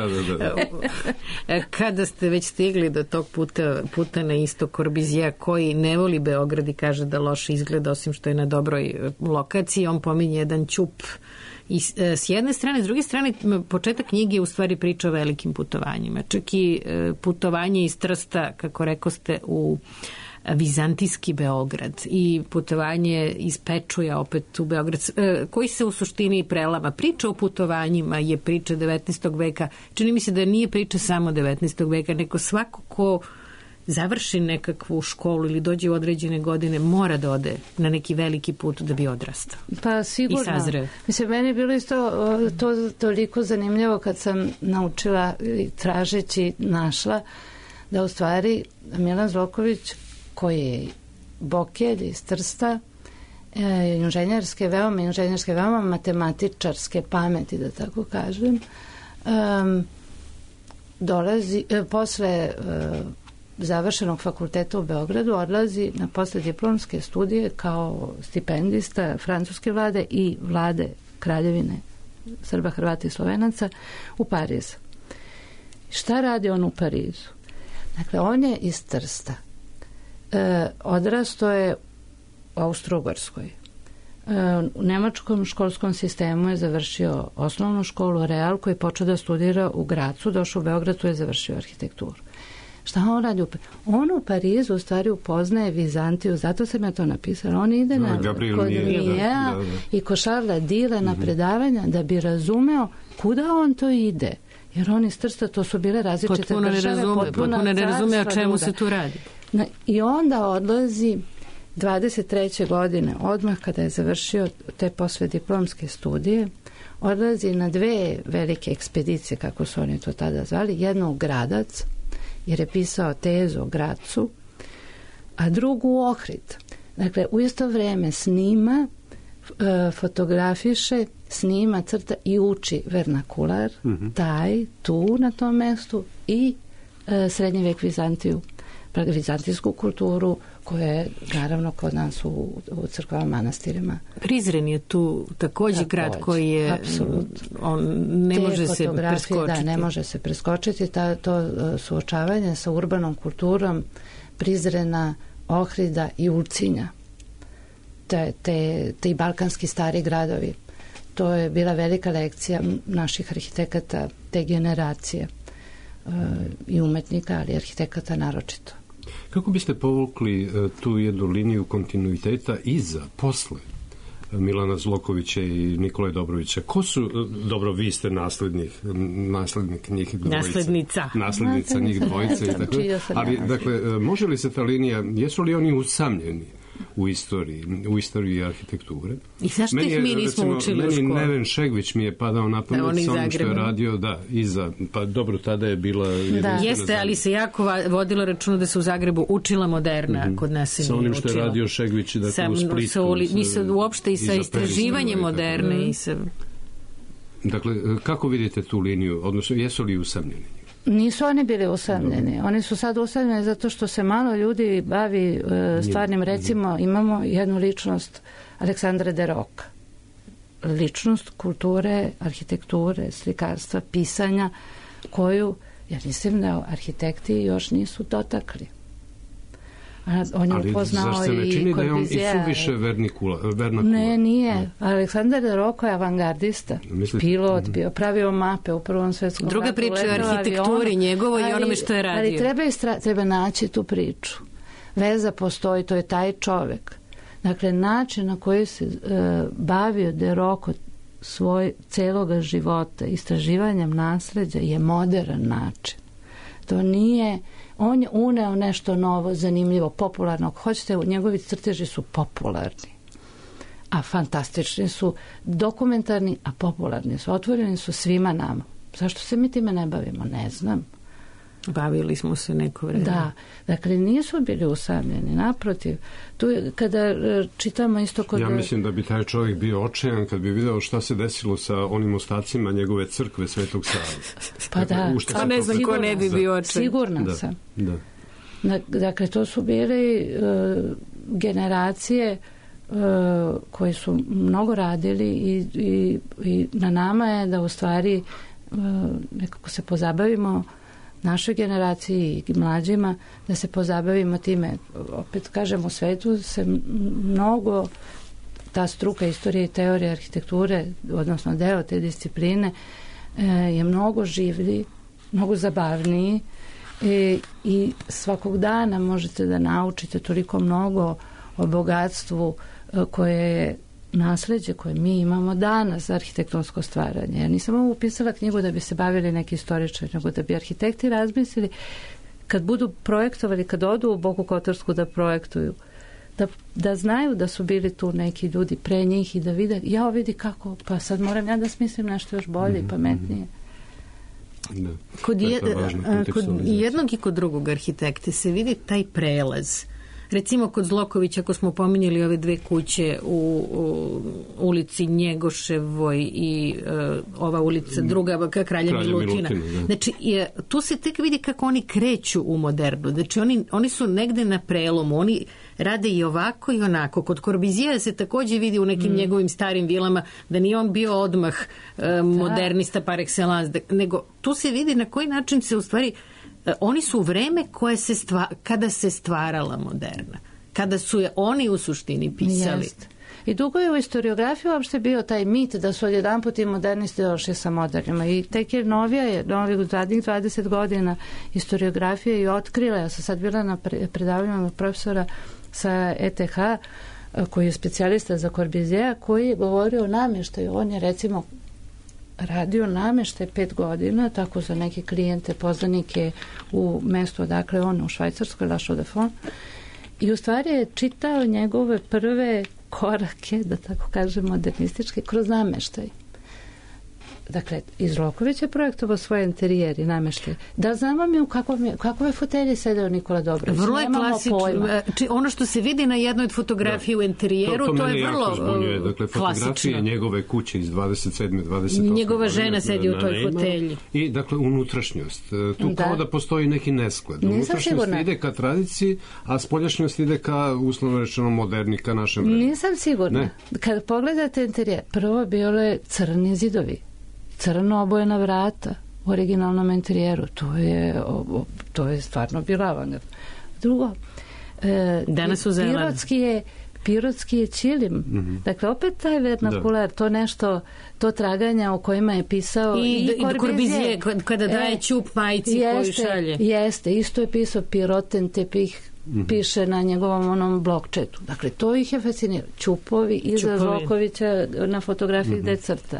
Kada ste već stigli do tog puta na istok Corbusiera, koji ne voli Beograd i kaže da loše izgleda, osim što je na dobroj lokaciji, on pominje jedan ćup i s jedne strane, s druge strane, početak knjige je u stvari priča o velikim putovanjima. Čak i putovanje iz Trsta, kako rekoste, u vizantijski Beograd i putovanje iz Pečuja opet u Beograd, koji se u suštini prelama. Priča o putovanjima je priča 19. veka. Čini mi se da nije priča samo 19. veka, nego svako ko završi nekakvu školu ili dođe u određene godine mora da ode na neki veliki put da bi odrastao. Pa sigurno. I sazreo. Mislim, meni je bilo isto to toliko zanimljivo kad sam naučila i tražeći našla da u stvari Milan Zloković, koji je bokelj iz Trsta, inženjerske veoma matematičarske pameti, da tako kažem, dolazi posle završenog fakulteta u Beogradu, odlazi na poslediplomske studije kao stipendista francuske vlade i vlade Kraljevine Srba, Hrvata i Slovenaca u Pariz. Šta radi on u Parizu? Dakle, on je iz Trsta. Odrastao je u Austro-Ugarskoj. U nemačkom školskom sistemu je završio osnovnu školu Real, koji je počeo da studira u Gracu, došao u Beograd, tu je završio arhitekturu. Šta on radi u Parizu? On u Parizu u stvari upoznaje Vizantiju, zato sam ja to napisala. On ide kod Mijea i kod Šarla Dile na predavanja da bi razumeo kuda on to ide. Jer on iz Trsta, to su bile različite države, potpuno ne razume o čemu se tu radi. I onda odlazi 23. godine, odmah kada je završio te poslijediplomske studije, odlazi na 2 velike ekspedicije, kako su oni to tada zvali, jednu u Gradac, jer je pisao tezu o Gracu, a drugu u Ohrid. Dakle, u isto vreme snima, fotografiše, snima, crta i uči vernakular, tu na tom mestu i srednji vek Vizantiju, vizantijsku kulturu, koja je naravno kod nas u crkvama, manastirima. Prizren je tu također grad koji je on ne može se preskočiti. Da, ne može se preskočiti. To suočavanje sa urbanom kulturom Prizrena, Ohrida i Ulcinja. Te balkanski stari gradovi. To je bila velika lekcija naših arhitekata te generacije i umetnika, ali arhitekata naročito. Kako biste povukli tu jednu liniju kontinuiteta posle Milana Zlokovića i Nikole Dobrovića? Ko su, dobro, vi ste naslednik njih dvojica. Naslednica njih dvojice. Ali, dakle, može li se ta linija, jesu li oni usamljeni u istoriji arhitekture. I zašto ih mi nismo učili u školi? Meni Neven Šegvić mi je padao na pamet sa onim što je radio, pa dobro, tada je bila... Jeste, ali se jako vodilo računa da se u Zagrebu učila moderna, kod nas se nije učila. Sa onim što je radio Šegvić, dakle u Splitu. Mi uopšte i sa istraživanjem moderne i sa... Dakle, kako vidite tu liniju, odnosno jesu li usamljeni? Nisu oni bili usamljeni. Oni su sad usamljeni zato što se malo ljudi bavi stvarnim. Recimo, imamo jednu ličnost Aleksandra de Roca. Ličnost kulture, arhitekture, slikarstva, pisanja, koju, ja mislim da arhitekti još nisu dotakli. On je upoznao i zašto se ne čini da je on i suviše vernakula? Ne, nije. Aleksandar de Roca je avangardista. Pilot, bio pravio mape u Prvom svetskom ratu. Druga priča je o arhitekturi njegovoj i onome što je radio. Ali treba naći tu priču. Veza postoji, to je taj čovek. Dakle, način na koji se bavio de Roca svoj celoga života, istraživanjem nasleđa, je modern način. To nije... On je uneo nešto novo, zanimljivo, popularno. Ako hoćete, njegovi crteži su popularni. A fantastični su, dokumentarni, a popularni su. Otvoreni su svima nama. Zašto se mi time ne bavimo? Ne znam. Bavili smo se neko vreme. Da, dakle nisu bili usamljeni, naprotiv. Tu, kada čitamo isto kod... Ja mislim da bi taj čovjek bio očajan kad bi video šta se desilo sa onim ostacima njegove crkve Svetog Save. Pa da, a ne znam ko ne bi bio očajan. Sigurna sam. Da. Dakle, to su bili generacije koji su mnogo radili i na nama je da u stvari nekako se pozabavimo našoj generaciji i mlađima, da se pozabavimo time. Opet kažem, u svetu se mnogo ta struka istorije i teorije arhitekture, odnosno deo te discipline, je mnogo življi, mnogo zabavniji i svakog dana možete da naučite toliko mnogo o bogatstvu koje je nasleđe koje mi imamo danas za arhitektonsko stvaranje. Ja nisam ovo upisala knjigu da bi se bavili neki istoričari, nego da bi arhitekti razmislili kad budu projektovali, kad odu u Boku Kotorsku da projektuju, da znaju da su bili tu neki ljudi pre njih i da vide, vidi kako, pa sad moram ja da smislim nešto još bolje i pametnije. Da. Kod jednog i kod drugog arhitekte se vidi taj prelaz. Recimo kod Zlokovića, ako smo pominjali ove dve kuće u ulici Njegoševoj i ova ulica druga Kralja Milutina. Znači, tu se tek vidi kako oni kreću u modernu. Znači, oni su negde na prelomu. Oni rade i ovako i onako. Kod Corbusier'a se takođe vidi u nekim njegovim starim vilama da nije on bio odmah modernista par excellence, nego tu se vidi na koji način se u stvari... Oni su vreme kada se stvarala moderna. Kada su je oni u suštini pisali. Jest. I dugo je u historiografiji uopšte bio taj mit da su odjedanput i modernisti došli sa modernima. I tek je novih zadnjih 20 godina historiografija i otkrila. Ja sam sad bila na predavanju profesora sa ETH koji je specijalista za Corbusier'a, koji je govorio o namještaju. On je recimo radio namještaj 5 godina, tako za neke klijente, poznanike u mestu odakle on, u Švajcarskoj, La Chaux-de-Fonds. I u stvari je čitao njegove prve korake, da tako kažem, modernističke, kroz namještaj. Dakle, iz Roković je projektovao svoje interijeri i namještaj. Da znamo mi u kakove fotelje sedeo Nikola Dobrović. Vrlo je klasično. Ono što se vidi na jednoj od fotografiji u interijeru, to je vrlo klasično. Dakle, fotografije njegove kuće iz 27. 28. Njegova žena sedi u toj fotelji. I, dakle, unutrašnjost. Tu kao da postoji neki nesklad. Unutrašnjost ide ka tradiciji, a spoljašnjost ide ka, uslovno rečeno, moderni, ka našem vremenu. Nisam sigurna. Kad pogledate interijer, prvo bilo je crni zidovi. Crno obojena vrata u originalnom interijeru. To je stvarno bila avangard. Drugo, danas u zelenu. Pirotski je ćilim. Dakle, opet taj vernakular, to nešto, to traganja o kojima je pisao i Corbusier, kada daje ćup majici koju šalje. Jeste, isto je pisao Piroten Tepih, piše na njegovom onom blokčetu. Dakle, to ih je fascinirano. Ćupovi iza Zlokovića na fotografiji gde crta.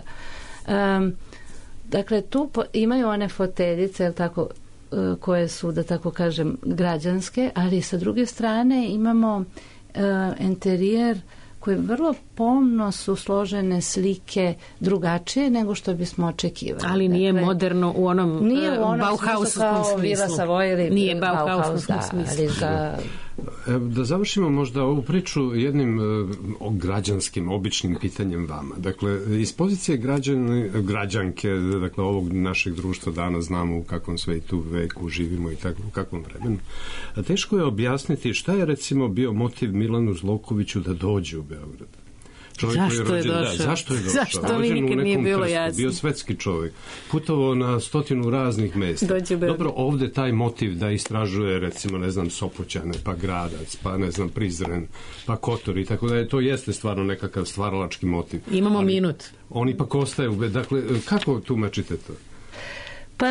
Dakle, tu imaju one foteljice, tako, koje su, da tako kažem, građanske, ali sa druge strane imamo enterijer koji vrlo pomno su složene slike drugačije nego što bismo očekivali. Ali nije moderno u onom Bauhausovskom smislu. Nije Bauhausovskom smislu. Da završimo možda ovu priču jednim građanskim, običnim pitanjem vama. Dakle, iz pozicije građanke, dakle, ovog našeg društva danas znamo u kakvom svetu veku živimo i tako, u kakvom vremenu. A teško je objasniti šta je recimo bio motiv Milanu Zlokoviću da dođe u Beograd. Zašto je došao? Zašto mi nikad nije bilo jasno? Bio svetski čovjek. Putovao na 100 raznih mesta. Dobro, ovde taj motiv da istražuje, recimo, ne znam, Sopoćane, pa Gradac, pa ne znam, Prizren, pa Kotor i tako da to jeste stvarno nekakav stvaralački motiv. Imamo minut. On ipak ostaje. Dakle, kako tumačite to? Pa,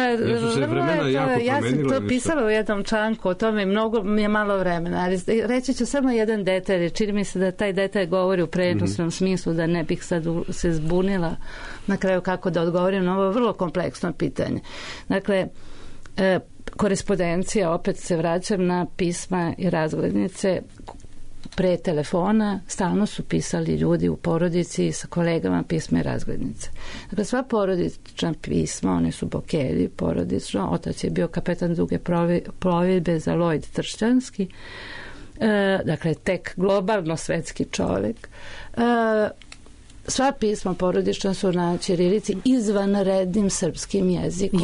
ja sam to pisala u jednom članku o tome, mnogo mi je malo vremena, ali reći ću samo jedan detalj, čini mi se da taj detalj govori u prenosnom smislu, da ne bih sad se zbunila na kraju kako da odgovorim na ovo vrlo kompleksno pitanje. Dakle, korespondencija, opet se vraćam na pisma i razglednice, pre telefona stalno su pisali ljudi u porodici sa kolegama pisma i razglednice. Dakle, sva porodična pisma, one su Bokelji porodično, otac je bio kapetan duge plovidbe za Lloyd Tršćanski, dakle, tek globalno svetski čovjek. Sva pisma porodična su na ćirilici izvanrednim srpskim jezikom,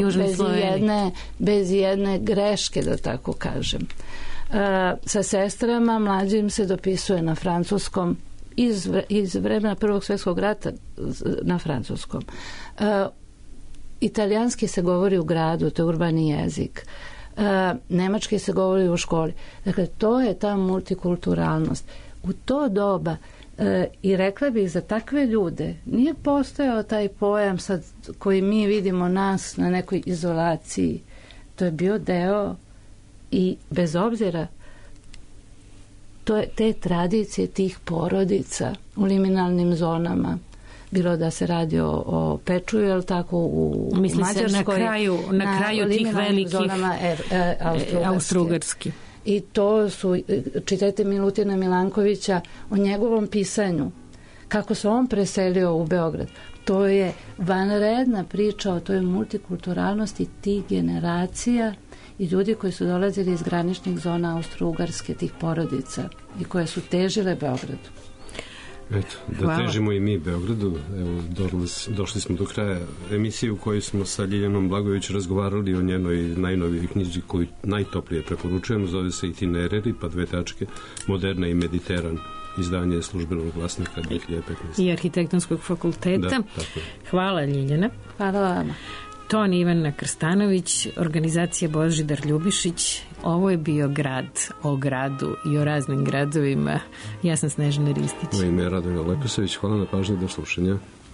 bez jedne greške, da tako kažem. Sa sestrama mlađim se dopisuje na francuskom iz vremena Prvog svjetskog rata na francuskom. Italijanski se govori u gradu, to je urbani jezik. Nemački se govori u školi. Dakle, to je ta multikulturalnost. U to doba i rekla bih za takve ljude nije postojao taj pojam sad koji mi vidimo nas na nekoj izolaciji. To je bio deo i bez obzira te tradicije tih porodica u liminalnim zonama, bilo da se radi o Pečuju, ili tako u Mađarskoj, na kraju tih velikih Austro-Ugarski. I to su, čitajte Milutina Milankovića o njegovom pisanju, kako se on preselio u Beograd. To je vanredna priča o toj multikulturalnosti tih generacija i ljudi koji su dolazili iz graničnih zona Austro-Ugarske, tih porodica i koje su težile Beogradu. Eto, da težimo i mi Beogradu. Evo, došli smo do kraja emisije u kojoj smo sa Ljiljanom Blagojević razgovarali o njenoj najnovijoj knjizi koju najtoplije preporučujemo. Zove se Itinerari, pa : Moderna i Mediteran. Izdanje Službenog glasnika 2015. I Arhitektonskog fakulteta. Da, tako je. Hvala, Ljiljana. Hvala vama. Ton Ivana Krstanović, organizacija Božidar Ljubišić. Ovo je bio Grad, o gradu i o raznim gradovima. Ja sam Snežana Ristić. Moje ime je Radomir Leposavić. Hvala na pažnji, do slušanja.